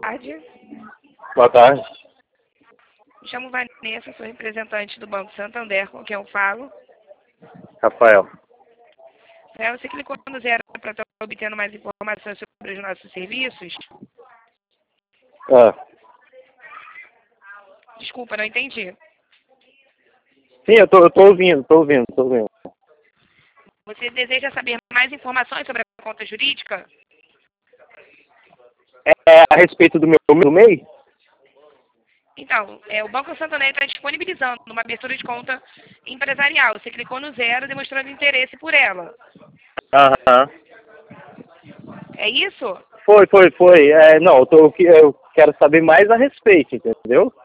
tarde. Boa tarde. Me chamo Vanessa, sou representante do Banco Santander, com quem eu falo. Rafael. Você clicou no 0 para estar obtendo mais informações sobre os nossos serviços? Ah. Desculpa, não entendi. Sim, eu tô ouvindo. Você deseja saber mais informações sobre a conta jurídica? É a respeito do meu MEI? Então, o Banco Santander está disponibilizando uma abertura de conta empresarial. Você clicou no 0 demonstrando interesse por ela. Aham. É isso? Foi. Não, eu quero saber mais a respeito, entendeu?